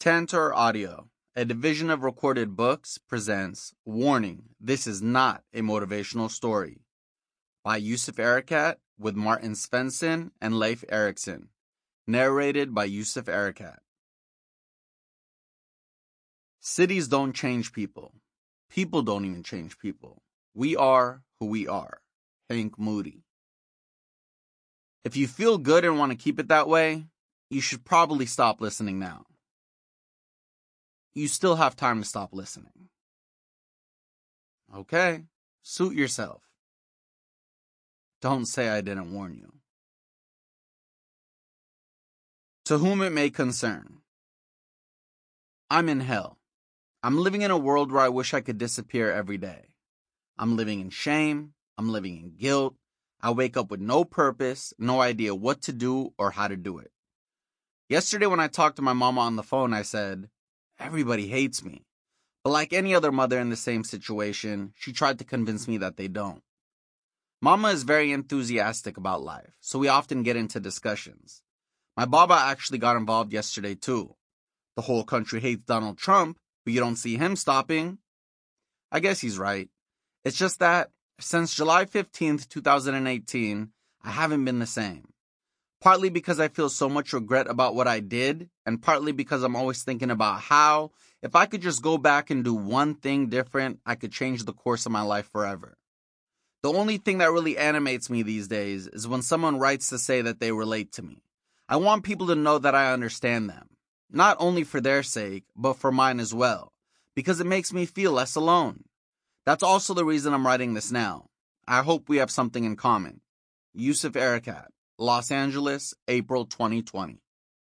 Tantor Audio, a division of Recorded Books, presents Warning, This is Not a Motivational Story by Yusuf Erekat with Martin Svensson and Leif Erikson. Narrated by Yusuf Erekat. Cities don't change people. People don't even change people. We are who we are. Hank Moody. If you feel good and want to keep it that way, you should probably stop listening now. You still have time to stop listening. Okay, suit yourself. Don't say I didn't warn you. To whom it may concern. I'm in hell. I'm living in a world where I wish I could disappear every day. I'm living in shame. I'm living in guilt. I wake up with no purpose, no idea what to do or how to do it. Yesterday when I talked to my mama on the phone, I said, everybody hates me. But like any other mother in the same situation, she tried to convince me that they don't. Mama is very enthusiastic about life, so we often get into discussions. My baba actually got involved yesterday too. The whole country hates Donald Trump, but you don't see him stopping. I guess he's right. It's just that since July 15th, 2018, I haven't been the same. Partly because I feel so much regret about what I did, and partly because I'm always thinking about how, if I could just go back and do one thing different, I could change the course of my life forever. The only thing that really animates me these days is when someone writes to say that they relate to me. I want people to know that I understand them. Not only for their sake, but for mine as well. Because it makes me feel less alone. That's also the reason I'm writing this now. I hope we have something in common. Yusuf Erekat, Los Angeles, April 2020.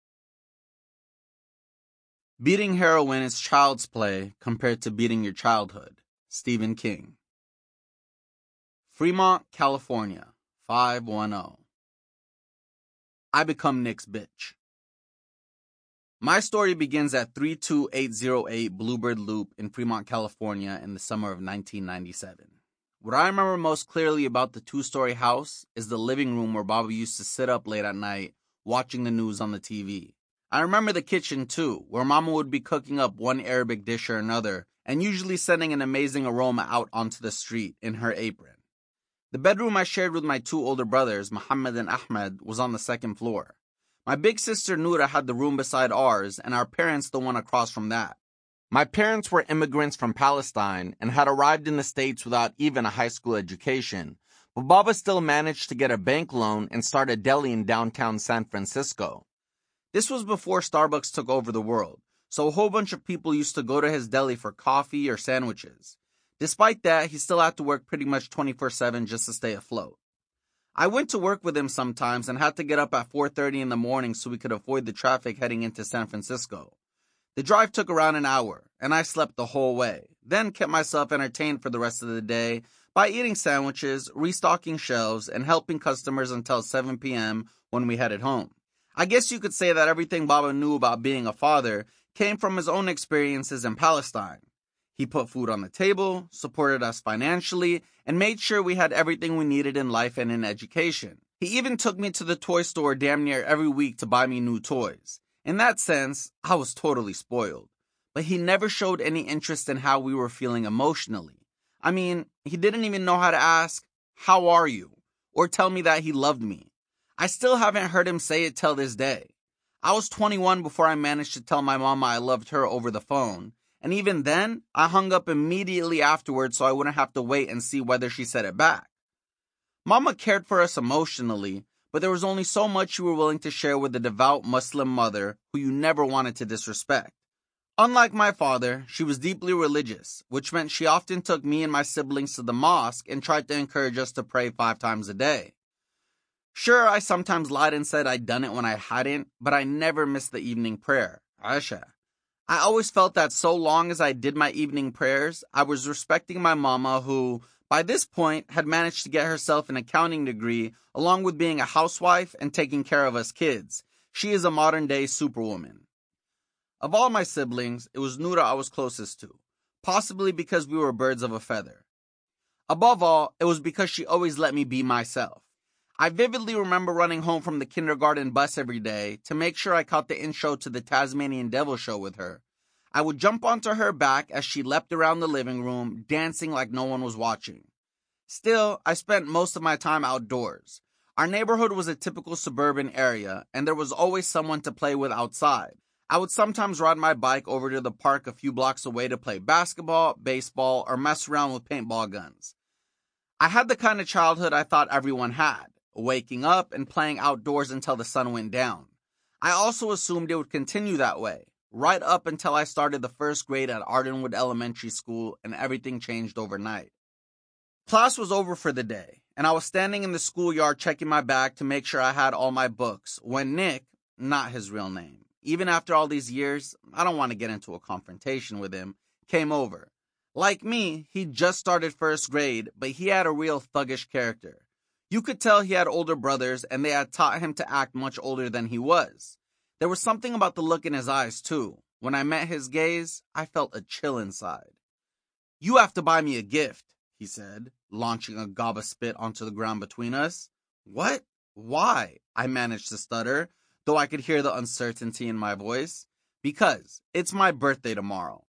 Beating heroin is child's play compared to beating your childhood. Stephen King. Fremont, California, 510. I become Nick's bitch. My story begins at 32808 Bluebird Loop in Fremont, California in the summer of 1997. What I remember most clearly about the two-story house is the living room where Baba used to sit up late at night watching the news on the TV. I remember the kitchen too, where Mama would be cooking up one Arabic dish or another and usually sending an amazing aroma out onto the street in her apron. The bedroom I shared with my two older brothers, Muhammad and Ahmed, was on the second floor. My big sister Noura had the room beside ours, and our parents the one across from that. My parents were immigrants from Palestine and had arrived in the States without even a high school education, but Baba still managed to get a bank loan and start a deli in downtown San Francisco. This was before Starbucks took over the world, so a whole bunch of people used to go to his deli for coffee or sandwiches. Despite that, he still had to work pretty much 24/7 just to stay afloat. I went to work with him sometimes and had to get up at 4:30 in the morning so we could avoid the traffic heading into San Francisco. The drive took around an hour, and I slept the whole way, then kept myself entertained for the rest of the day by eating sandwiches, restocking shelves, and helping customers until 7 p.m. when we headed home. I guess you could say that everything Baba knew about being a father came from his own experiences in Palestine. He put food on the table, supported us financially, and made sure we had everything we needed in life and in education. He even took me to the toy store damn near every week to buy me new toys. In that sense, I was totally spoiled. But he never showed any interest in how we were feeling emotionally. I mean, he didn't even know how to ask, "How are you?" or tell me that he loved me. I still haven't heard him say it till this day. I was 21 before I managed to tell my mama I loved her over the phone. And even then, I hung up immediately afterwards so I wouldn't have to wait and see whether she said it back. Mama cared for us emotionally, but there was only so much you were willing to share with a devout Muslim mother who you never wanted to disrespect. Unlike my father, she was deeply religious, which meant she often took me and my siblings to the mosque and tried to encourage us to pray 5 times a day. Sure, I sometimes lied and said I'd done it when I hadn't, but I never missed the evening prayer, Asha. I always felt that so long as I did my evening prayers, I was respecting my mama who, by this point, had managed to get herself an accounting degree along with being a housewife and taking care of us kids. She is a modern-day superwoman. Of all my siblings, it was Noura I was closest to, possibly because we were birds of a feather. Above all, it was because she always let me be myself. I vividly remember running home from the kindergarten bus every day to make sure I caught the intro to the Tasmanian Devil show with her. I would jump onto her back as she leapt around the living room, dancing like no one was watching. Still, I spent most of my time outdoors. Our neighborhood was a typical suburban area, and there was always someone to play with outside. I would sometimes ride my bike over to the park a few blocks away to play basketball, baseball, or mess around with paintball guns. I had the kind of childhood I thought everyone had, waking up and playing outdoors until the sun went down. I also assumed it would continue that way, right up until I started the first grade at Ardenwood Elementary School and everything changed overnight. Class was over for the day, and I was standing in the schoolyard checking my bag to make sure I had all my books when Nick, not his real name, even after all these years, I don't want to get into a confrontation with him, came over. Like me, he just started first grade, but he had a real thuggish character. You could tell he had older brothers, and they had taught him to act much older than he was. There was something about the look in his eyes, too. When I met his gaze, I felt a chill inside. "You have to buy me a gift," he said, launching a gob of spit onto the ground between us. "What? Why?" I managed to stutter, though I could hear the uncertainty in my voice. "Because it's my birthday tomorrow."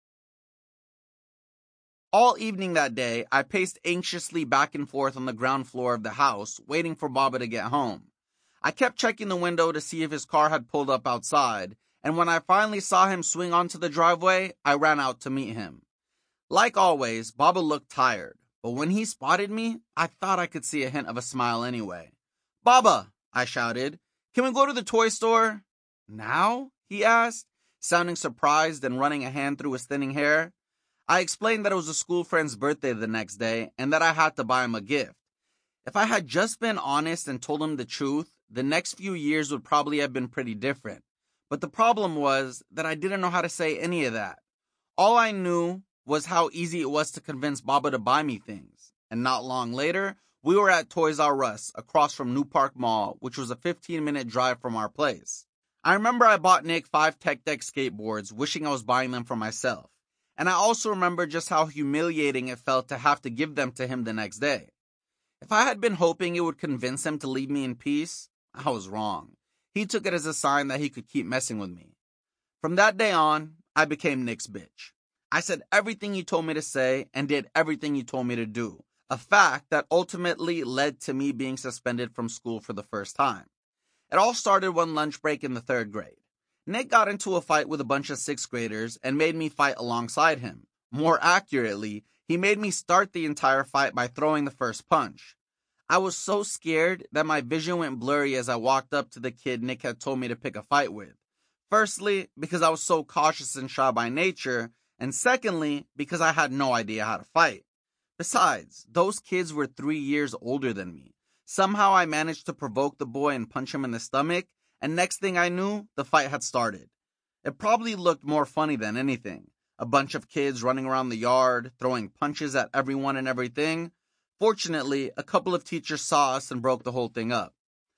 All evening that day, I paced anxiously back and forth on the ground floor of the house, waiting for Baba to get home. I kept checking the window to see if his car had pulled up outside, and when I finally saw him swing onto the driveway, I ran out to meet him. Like always, Baba looked tired, but when he spotted me, I thought I could see a hint of a smile anyway. "Baba," I shouted, "can we go to the toy store?" "Now?" he asked, sounding surprised and running a hand through his thinning hair. I explained that it was a school friend's birthday the next day and that I had to buy him a gift. If I had just been honest and told him the truth, the next few years would probably have been pretty different. But the problem was that I didn't know how to say any of that. All I knew was how easy it was to convince Baba to buy me things. And not long later, we were at Toys R Us across from New Park Mall, which was a 15-minute drive from our place. I remember I bought Nick 5 Tech Deck skateboards, wishing I was buying them for myself. And I also remember just how humiliating it felt to have to give them to him the next day. If I had been hoping it would convince him to leave me in peace, I was wrong. He took it as a sign that he could keep messing with me. From that day on, I became Nick's bitch. I said everything he told me to say and did everything he told me to do, a fact that ultimately led to me being suspended from school for the first time. It all started one lunch break in the 3rd grade. Nick got into a fight with a bunch of 6th graders and made me fight alongside him. More accurately, he made me start the entire fight by throwing the first punch. I was so scared that my vision went blurry as I walked up to the kid Nick had told me to pick a fight with. Firstly, because I was so cautious and shy by nature, and secondly, because I had no idea how to fight. Besides, those kids were 3 years older than me. Somehow I managed to provoke the boy and punch him in the stomach, and next thing I knew, the fight had started. It probably looked more funny than anything. A bunch of kids running around the yard, throwing punches at everyone and everything. Fortunately, a couple of teachers saw us and broke the whole thing up.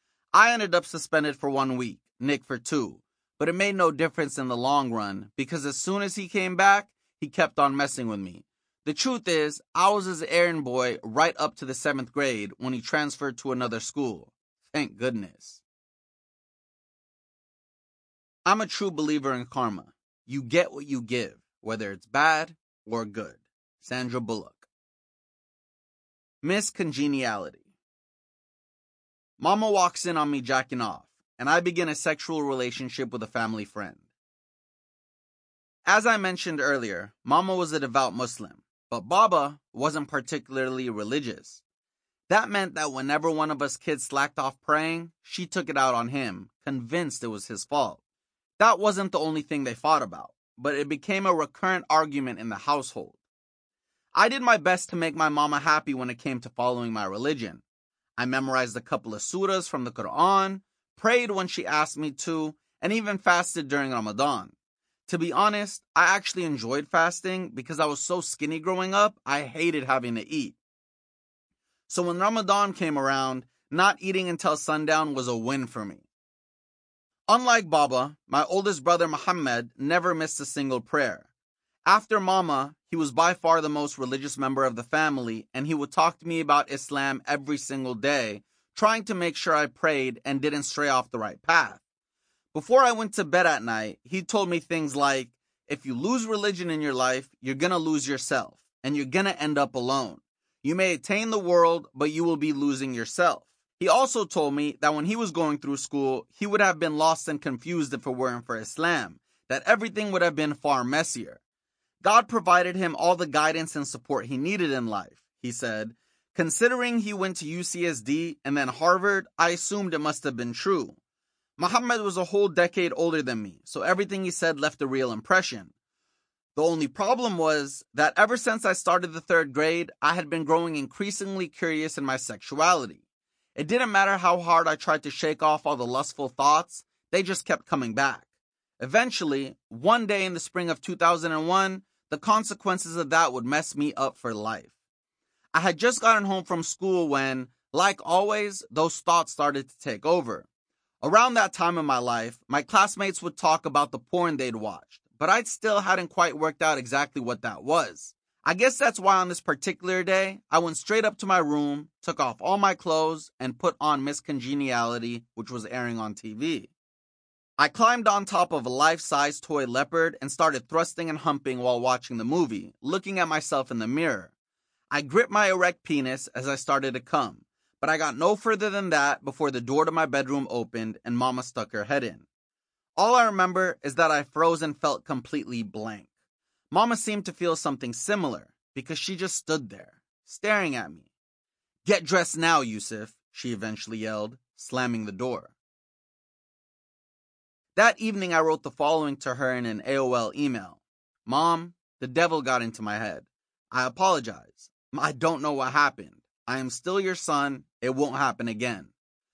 I ended up suspended for 1 week, Nick for 2, but it made no difference in the long run because as soon as he came back, he kept on messing with me. The truth is, I was his errand boy right up to the 7th grade when he transferred to another school. Thank goodness. I'm a true believer in karma. You get what you give, whether it's bad or good. Sandra Bullock. Miss Congeniality. Mama walks in on me jacking off, and I begin a sexual relationship with a family friend. As I mentioned earlier, Mama was a devout Muslim, but Baba wasn't particularly religious. That meant that whenever one of us kids slacked off praying, she took it out on him, convinced it was his fault. That wasn't the only thing they fought about, but it became a recurrent argument in the household. I did my best to make my mama happy when it came to following my religion. I memorized a couple of surahs from the Quran, prayed when she asked me to, and even fasted during Ramadan. To be honest, I actually enjoyed fasting because I was so skinny growing up, I hated having to eat. So when Ramadan came around, not eating until sundown was a win for me. Unlike Baba, my oldest brother Muhammad never missed a single prayer. After Mama, he was by far the most religious member of the family, and he would talk to me about Islam every single day, trying to make sure I prayed and didn't stray off the right path. Before I went to bed at night, he told me things like, if you lose religion in your life, you're gonna lose yourself, and you're gonna end up alone. You may attain the world, but you will be losing yourself. He also told me that when he was going through school, he would have been lost and confused if it weren't for Islam, that everything would have been far messier. God provided him all the guidance and support he needed in life, he said. Considering he went to UCSD and then Harvard, I assumed it must have been true. Muhammad was a whole decade older than me, so everything he said left a real impression. The only problem was that ever since I started the 3rd grade, I had been growing increasingly curious in my sexuality. It didn't matter how hard I tried to shake off all the lustful thoughts, they just kept coming back. Eventually, one day in the spring of 2001, the consequences of that would mess me up for life. I had just gotten home from school when, like always, those thoughts started to take over. Around that time in my life, my classmates would talk about the porn they'd watched, but I still hadn't quite worked out exactly what that was. I guess that's why on this particular day, I went straight up to my room, took off all my clothes, and put on Miss Congeniality, which was airing on TV. I climbed on top of a life-size toy leopard and started thrusting and humping while watching the movie, looking at myself in the mirror. I gripped my erect penis as I started to come, but I got no further than that before the door to my bedroom opened and Mama stuck her head in. All I remember is that I froze and felt completely blank. Mama seemed to feel something similar because she just stood there, staring at me. "Get dressed now, Yusuf," she eventually yelled, slamming the door. That evening I wrote the following to her in an AOL email. "Mom, the devil got into my head. I apologize. I don't know what happened. I am still your son. It won't happen again."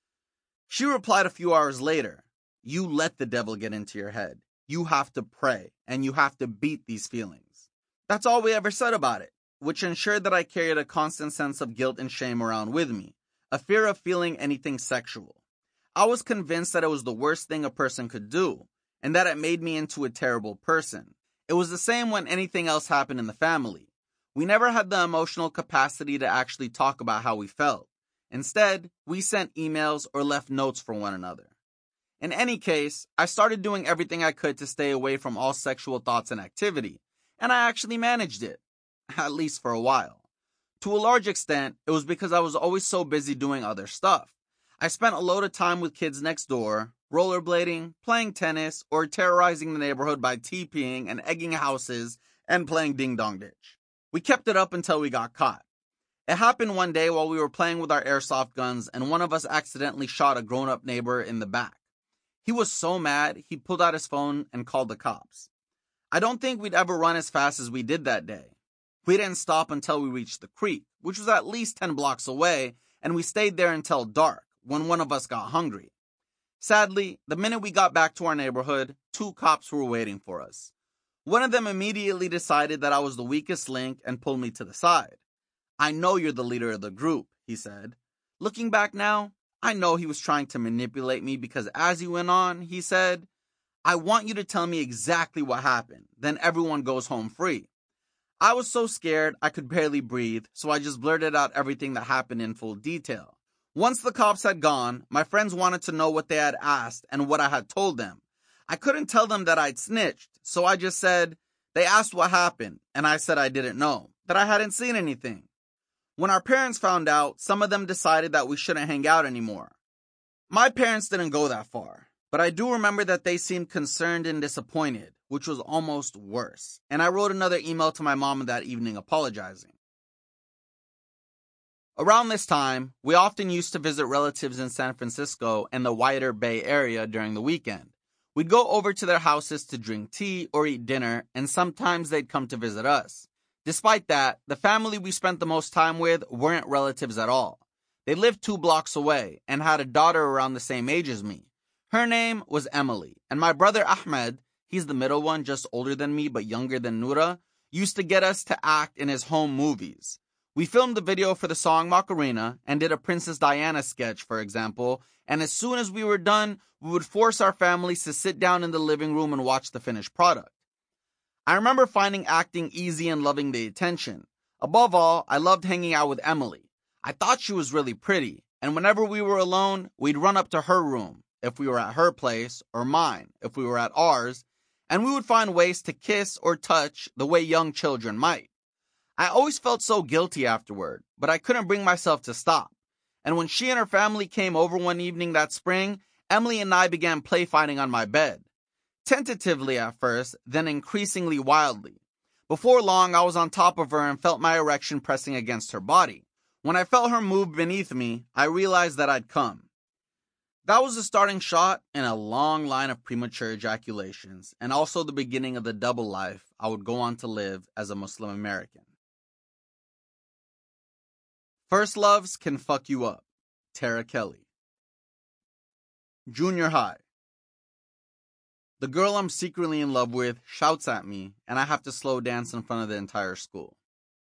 She replied a few hours later, "You let the devil get into your head. You have to pray, and you have to beat these feelings." That's all we ever said about it, which ensured that I carried a constant sense of guilt and shame around with me, a fear of feeling anything sexual. I was convinced that it was the worst thing a person could do, and that it made me into a terrible person. It was the same when anything else happened in the family. We never had the emotional capacity to actually talk about how we felt. Instead, we sent emails or left notes for one another. In any case, I started doing everything I could to stay away from all sexual thoughts and activity, and I actually managed it, at least for a while. To a large extent, it was because I was always so busy doing other stuff. I spent a load of time with kids next door, rollerblading, playing tennis, or terrorizing the neighborhood by TPing and egging houses and playing Ding Dong Ditch. We kept it up until we got caught. It happened one day while we were playing with our airsoft guns and one of us accidentally shot a grown-up neighbor in the back. He was so mad, he pulled out his phone and called the cops. I don't think we'd ever run as fast as we did that day. We didn't stop until we reached the creek, which was at least 10 blocks away, and we stayed there until dark, when one of us got hungry. Sadly, the minute we got back to our neighborhood, 2 cops were waiting for us. One of them immediately decided that I was the weakest link and pulled me to the side. "I know you're the leader of the group," he said. Looking back now, I know he was trying to manipulate me because as he went on, he said, "I want you to tell me exactly what happened, then everyone goes home free." I was so scared I could barely breathe, so I just blurted out everything that happened in full detail. Once the cops had gone, my friends wanted to know what they had asked and what I had told them. I couldn't tell them that I'd snitched, so I just said, they asked what happened, and I said I didn't know, that I hadn't seen anything. When our parents found out, some of them decided that we shouldn't hang out anymore. My parents didn't go that far, but I do remember that they seemed concerned and disappointed, which was almost worse, and I wrote another email to my mom that evening apologizing. Around this time, we often used to visit relatives in San Francisco and the wider Bay Area during the weekend. We'd go over to their houses to drink tea or eat dinner, and sometimes they'd come to visit us. Despite that, the family we spent the most time with weren't relatives at all. They lived 2 blocks away and had a daughter around the same age as me. Her name was Emily, and my brother Ahmed, he's the middle one, just older than me but younger than Noura, used to get us to act in his home movies. We filmed the video for the song Macarena and did a Princess Diana sketch, for example, and as soon as we were done, we would force our families to sit down in the living room and watch the finished product. I remember finding acting easy and loving the attention. Above all, I loved hanging out with Emily. I thought she was really pretty, And whenever we were alone, we'd run up to her room, if we were at her place, or mine, if we were at ours, and we would find ways to kiss or touch the way young children might. I always felt so guilty afterward, but I couldn't bring myself to stop. And when she and her family came over one evening that spring, Emily and I began play fighting on my bed. Tentatively at first, then increasingly wildly. Before long, I was on top of her and felt my erection pressing against her body. When I felt her move beneath me, I realized that I'd come. That was the starting shot in a long line of premature ejaculations, and also the beginning of the double life I would go on to live as a Muslim American. First loves can fuck you up. Tara Kelly. Junior high. The girl I'm secretly in love with shouts at me, and I have to slow dance in front of the entire school.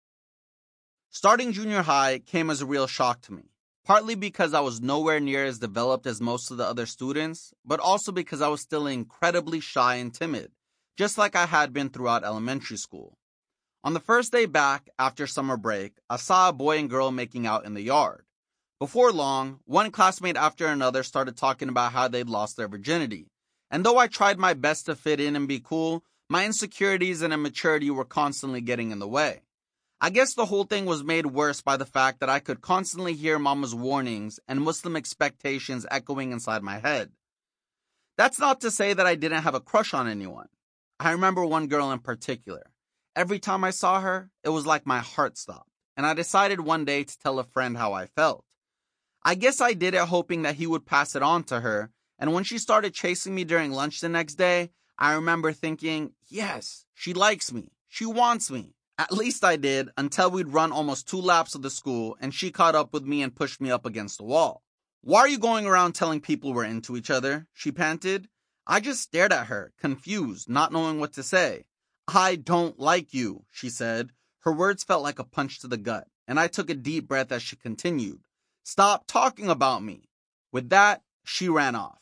Starting junior high came as a real shock to me, partly because I was nowhere near as developed as most of the other students, but also because I was still incredibly shy and timid, just like I had been throughout elementary school. On the first day back after summer break, I saw a boy and girl making out in the yard. Before long, one classmate after another started talking about how they'd lost their virginity. And though I tried my best to fit in and be cool, my insecurities and immaturity were constantly getting in the way. I guess the whole thing was made worse by the fact that I could constantly hear Mama's warnings and Muslim expectations echoing inside my head. That's not to say that I didn't have a crush on anyone. I remember one girl in particular. Every time I saw her, it was like my heart stopped, and I decided one day to tell a friend how I felt. I guess I did it hoping that he would pass it on to her, and when she started chasing me during lunch the next day, I remember thinking, yes, she likes me, she wants me. At least I did, until we'd run almost 2 laps of the school, and she caught up with me and pushed me up against the wall. Why are you going around telling people we're into each other? She panted. I just stared at her, confused, not knowing what to say. I don't like you, she said. Her words felt like a punch to the gut, and I took a deep breath as she continued. Stop talking about me. With that, she ran off.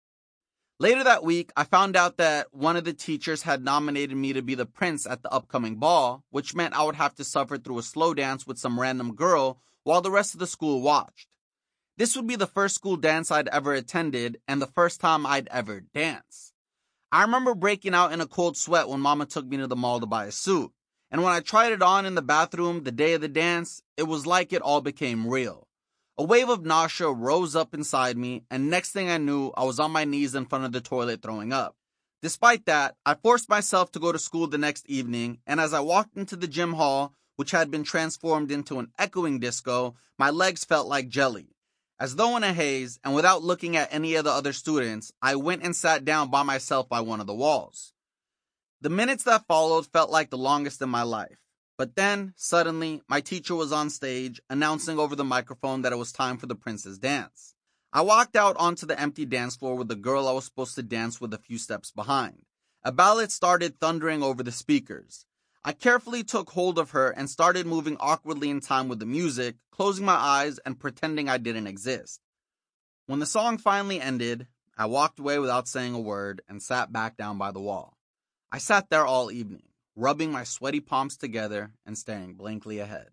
Later that week, I found out that one of the teachers had nominated me to be the prince at the upcoming ball, which meant I would have to suffer through a slow dance with some random girl while the rest of the school watched. This would be the first school dance I'd ever attended and the first time I'd ever danced. I remember breaking out in a cold sweat when Mama took me to the mall to buy a suit. And when I tried it on in the bathroom the day of the dance, it was like it all became real. A wave of nausea rose up inside me, and next thing I knew, I was on my knees in front of the toilet throwing up. Despite that, I forced myself to go to school the next evening, and as I walked into the gym hall, which had been transformed into an echoing disco, my legs felt like jelly. As though in a haze, and without looking at any of the other students, I went and sat down by myself by one of the walls. The minutes that followed felt like the longest in my life. But then, suddenly, my teacher was on stage, announcing over the microphone that it was time for the prince's dance. I walked out onto the empty dance floor with the girl I was supposed to dance with a few steps behind. A ballad started thundering over the speakers. I carefully took hold of her and started moving awkwardly in time with the music, closing my eyes and pretending I didn't exist. When the song finally ended, I walked away without saying a word and sat back down by the wall. I sat there all evening, rubbing my sweaty palms together and staring blankly ahead.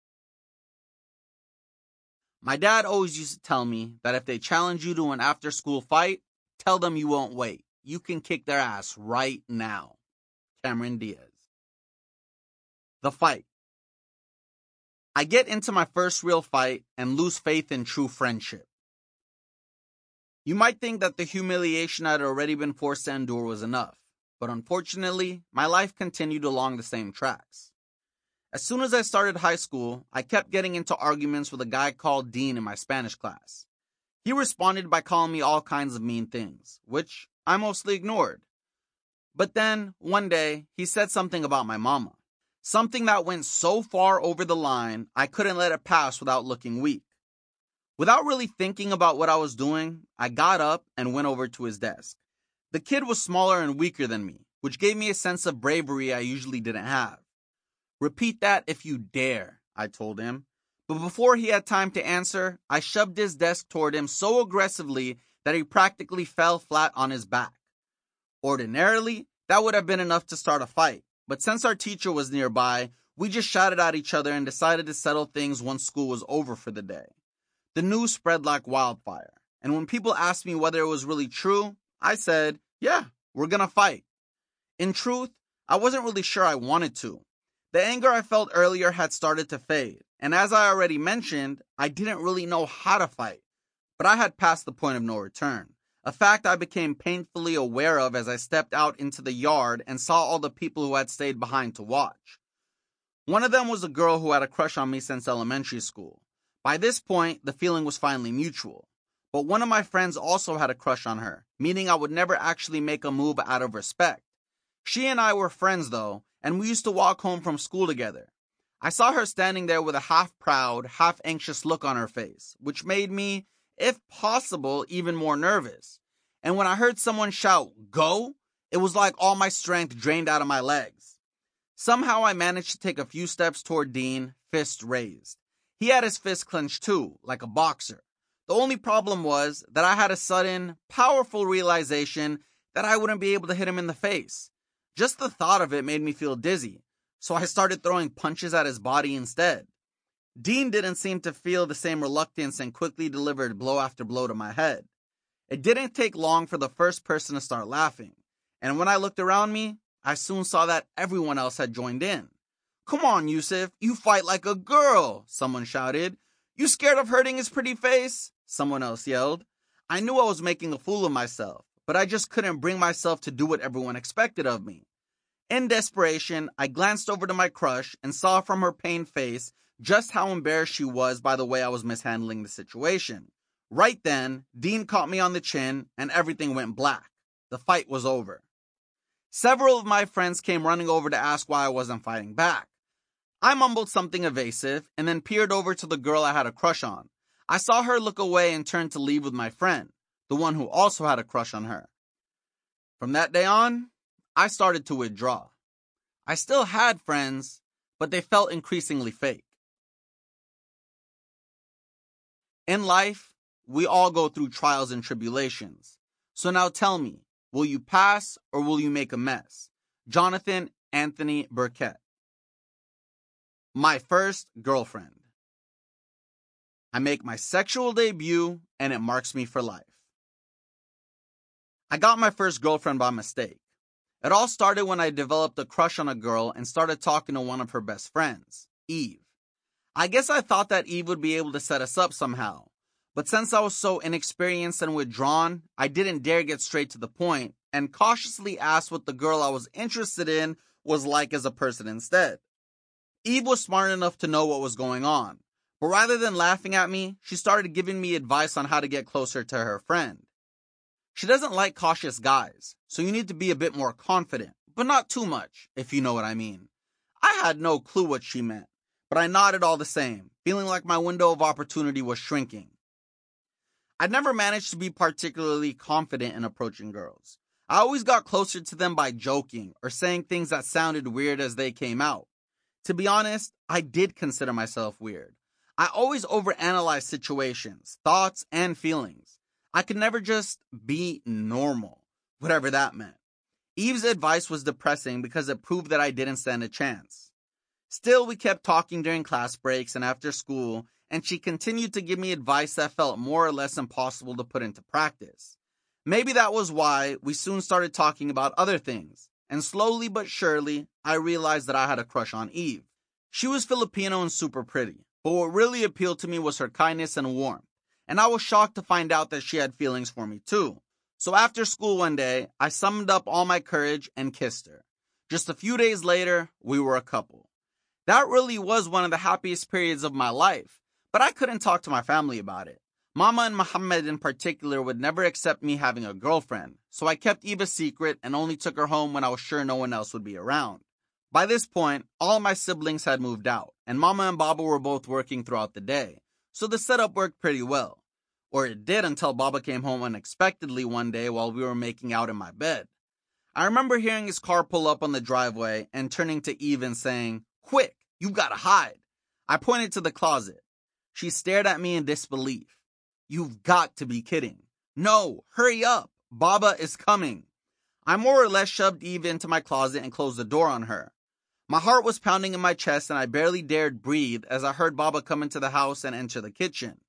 My dad always used to tell me that if they challenge you to an after-school fight, tell them you won't wait. You can kick their ass right now. Cameron Diaz. The fight. I get into my first real fight and lose faith in true friendship. You might think that the humiliation I'd already been forced to endure was enough, but unfortunately, my life continued along the same tracks. As soon as I started high school, I kept getting into arguments with a guy called Dean in my Spanish class. He responded by calling me all kinds of mean things, which I mostly ignored. But then, one day, he said something about my mama. Something that went so far over the line, I couldn't let it pass without looking weak. Without really thinking about what I was doing, I got up and went over to his desk. The kid was smaller and weaker than me, which gave me a sense of bravery I usually didn't have. Repeat that if you dare, I told him. But before he had time to answer, I shoved his desk toward him so aggressively that he practically fell flat on his back. Ordinarily, that would have been enough to start a fight. But since our teacher was nearby, we just shouted at each other and decided to settle things once school was over for the day. The news spread like wildfire, and when people asked me whether it was really true, I said, yeah, we're gonna fight. In truth, I wasn't really sure I wanted to. The anger I felt earlier had started to fade, and as I already mentioned, I didn't really know how to fight. But I had passed the point of no return, a fact I became painfully aware of as I stepped out into the yard and saw all the people who had stayed behind to watch. One of them was a girl who had a crush on me since elementary school. By this point, the feeling was finally mutual. But one of my friends also had a crush on her, meaning I would never actually make a move out of respect. She and I were friends though, and we used to walk home from school together. I saw her standing there with a half-proud, half-anxious look on her face, which made me, if possible, even more nervous. And when I heard someone shout, "Go!" it was like all my strength drained out of my legs. Somehow I managed to take a few steps toward Dean, fist raised. He had his fist clenched too, like a boxer. The only problem was that I had a sudden, powerful realization that I wouldn't be able to hit him in the face. Just the thought of it made me feel dizzy, so I started throwing punches at his body instead. Dean didn't seem to feel the same reluctance and quickly delivered blow after blow to my head. It didn't take long for the first person to start laughing, and when I looked around me, I soon saw that everyone else had joined in. "Come on, Yusuf, you fight like a girl," someone shouted. "You scared of hurting his pretty face?" someone else yelled. I knew I was making a fool of myself, but I just couldn't bring myself to do what everyone expected of me. In desperation, I glanced over to my crush and saw from her pained face just how embarrassed she was by the way I was mishandling the situation. Right then, Dean caught me on the chin and everything went black. The fight was over. Several of my friends came running over to ask why I wasn't fighting back. I mumbled something evasive and then peered over to the girl I had a crush on. I saw her look away and turn to leave with my friend, the one who also had a crush on her. From that day on, I started to withdraw. I still had friends, but they felt increasingly fake. In life, we all go through trials and tribulations. So now tell me, will you pass or will you make a mess? Jonathan Anthony Burkett. My first girlfriend. I make my sexual debut and it marks me for life. I got my first girlfriend by mistake. It all started when I developed a crush on a girl and started talking to one of her best friends, Eve. I guess I thought that Eve would be able to set us up somehow. But since I was so inexperienced and withdrawn, I didn't dare get straight to the point and cautiously asked what the girl I was interested in was like as a person instead. Eve was smart enough to know what was going on, but rather than laughing at me, she started giving me advice on how to get closer to her friend. She doesn't like cautious guys, so you need to be a bit more confident, but not too much, if you know what I mean. I had no clue what she meant, but I nodded all the same, feeling like my window of opportunity was shrinking. I'd never managed to be particularly confident in approaching girls. I always got closer to them by joking or saying things that sounded weird as they came out. To be honest, I did consider myself weird. I always overanalyzed situations, thoughts, and feelings. I could never just be normal, whatever that meant. Eve's advice was depressing because it proved that I didn't stand a chance. Still, we kept talking during class breaks and after school, and she continued to give me advice that felt more or less impossible to put into practice. Maybe that was why we soon started talking about other things, and slowly but surely, I realized that I had a crush on Eve. She was Filipino and super pretty, but what really appealed to me was her kindness and warmth, and I was shocked to find out that she had feelings for me too. So after school one day, I summoned up all my courage and kissed her. Just a few days later, we were a couple. That really was one of the happiest periods of my life, but I couldn't talk to my family about it. Mama and Muhammad in particular would never accept me having a girlfriend, so I kept Eve a secret and only took her home when I was sure no one else would be around. By this point, all my siblings had moved out, and Mama and Baba were both working throughout the day, so the setup worked pretty well. Or it did until Baba came home unexpectedly one day while we were making out in my bed. I remember hearing his car pull up on the driveway and turning to Eve and saying, "Quick, you gotta hide." I pointed to the closet. She stared at me in disbelief. "You've got to be kidding." "No, hurry up. Baba is coming." I more or less shoved Eve into my closet and closed the door on her. My heart was pounding in my chest and I barely dared breathe as I heard Baba come into the house and enter the kitchen.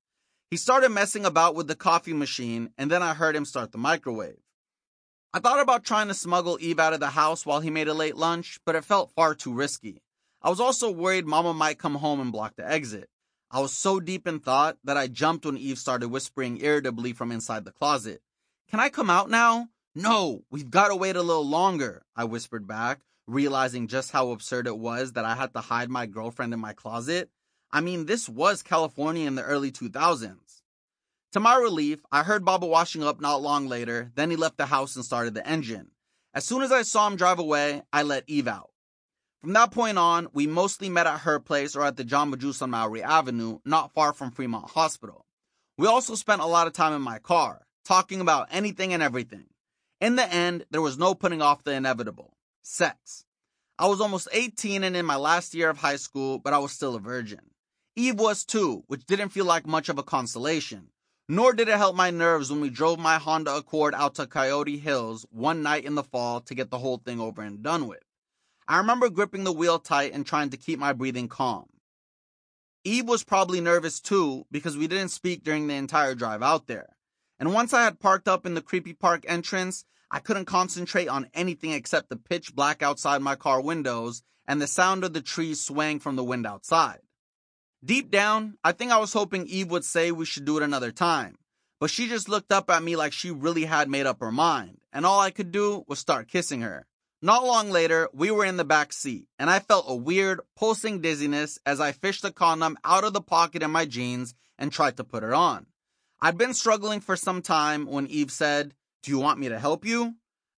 He started messing about with the coffee machine, and then I heard him start the microwave. I thought about trying to smuggle Eve out of the house while he made a late lunch, but it felt far too risky. I was also worried Mama might come home and block the exit. I was so deep in thought that I jumped when Eve started whispering irritably from inside the closet. "Can I come out now?" "No, we've got to wait a little longer," I whispered back, realizing just how absurd it was that I had to hide my girlfriend in my closet. I mean, this was California in the early 2000s. To my relief, I heard Baba washing up not long later, then he left the house and started the engine. As soon as I saw him drive away, I let Eve out. From that point on, we mostly met at her place or at the Jamba Juice on Maori Avenue, not far from Fremont Hospital. We also spent a lot of time in my car, talking about anything and everything. In the end, there was no putting off the inevitable: sex. I was almost 18 and in my last year of high school, but I was still a virgin. Eve was too, which didn't feel like much of a consolation. Nor did it help my nerves when we drove my Honda Accord out to Coyote Hills one night in the fall to get the whole thing over and done with. I remember gripping the wheel tight and trying to keep my breathing calm. Eve was probably nervous too because we didn't speak during the entire drive out there. And once I had parked up in the creepy park entrance, I couldn't concentrate on anything except the pitch black outside my car windows and the sound of the trees swaying from the wind outside. Deep down, I think I was hoping Eve would say we should do it another time, but she just looked up at me like she really had made up her mind, and all I could do was start kissing her. Not long later, we were in the back seat, and I felt a weird, pulsing dizziness as I fished the condom out of the pocket in my jeans and tried to put it on. I'd been struggling for some time when Eve said, "Do you want me to help you?"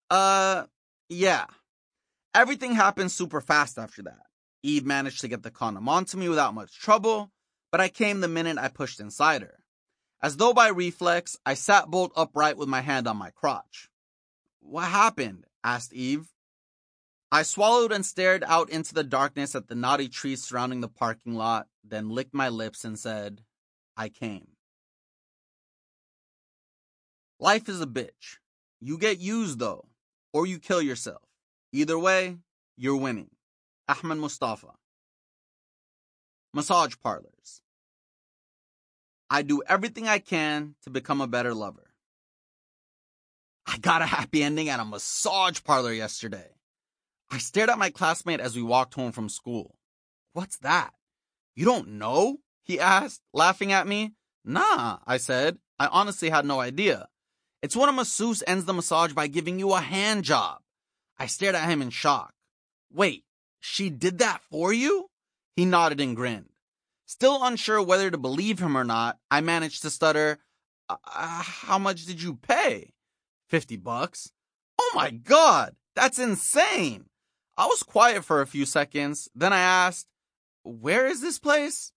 Yeah. Everything happened super fast after that. Eve managed to get the condom onto me without much trouble, but I came the minute I pushed inside her. As though by reflex, I sat bolt upright with my hand on my crotch. "What happened?" asked Eve. I swallowed and stared out into the darkness at the knotty trees surrounding the parking lot, then licked my lips and said, "I came." Life is a bitch. You get used though, or you kill yourself. Either way, you're winning. Ahmed Mustafa. Massage parlors. I do everything I can to become a better lover. I got a happy ending at a massage parlor yesterday. I stared at my classmate as we walked home from school. "What's that?" "You don't know?" he asked, laughing at me. "Nah," I said. I honestly had no idea. "It's when a masseuse ends the massage by giving you a hand job." I stared at him in shock. "Wait, she did that for you?" He nodded and grinned. Still unsure whether to believe him or not, I managed to stutter, "How much did you pay?" $50. "Oh my God, that's insane." I was quiet for a few seconds, then I asked, "Where is this place?"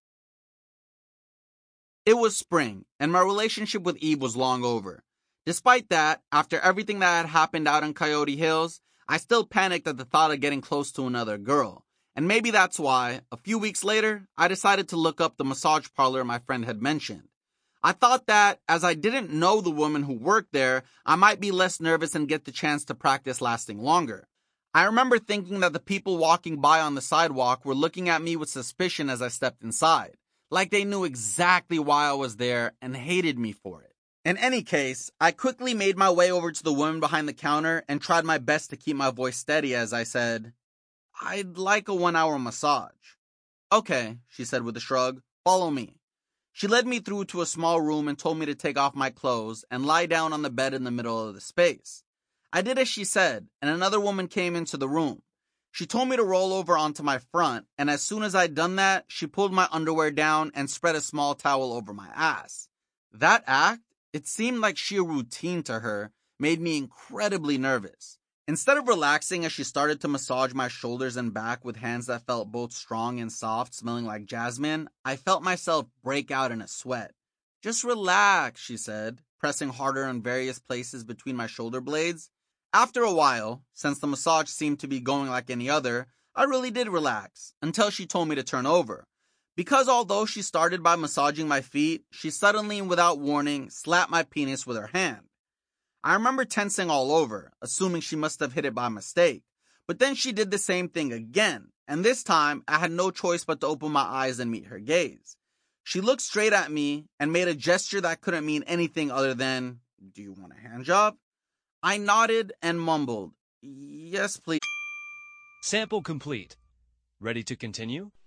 It was spring, and my relationship with Eve was long over. Despite that, after everything that had happened out in Coyote Hills, I still panicked at the thought of getting close to another girl. And maybe that's why, a few weeks later, I decided to look up the massage parlor my friend had mentioned. I thought that, as I didn't know the woman who worked there, I might be less nervous and get the chance to practice lasting longer. I remember thinking that the people walking by on the sidewalk were looking at me with suspicion as I stepped inside, like they knew exactly why I was there and hated me for it. In any case, I quickly made my way over to the woman behind the counter and tried my best to keep my voice steady as I said, "I'd like a 1-hour massage." "Okay," she said with a shrug, "follow me." She led me through to a small room and told me to take off my clothes and lie down on the bed in the middle of the space. I did as she said, and another woman came into the room. She told me to roll over onto my front, and as soon as I'd done that, she pulled my underwear down and spread a small towel over my ass. That act, it seemed like sheer routine to her, made me incredibly nervous. Instead of relaxing as she started to massage my shoulders and back with hands that felt both strong and soft, smelling like jasmine, I felt myself break out in a sweat. "Just relax," she said, pressing harder on various places between my shoulder blades. After a while, since the massage seemed to be going like any other, I really did relax, until she told me to turn over. Because although she started by massaging my feet, she suddenly and without warning slapped my penis with her hand. I remember tensing all over, assuming she must have hit it by mistake. But then she did the same thing again, and this time I had no choice but to open my eyes and meet her gaze. She looked straight at me and made a gesture that couldn't mean anything other than, "Do you want a hand job?" I nodded and mumbled, "Yes, please." Sample complete. Ready to continue?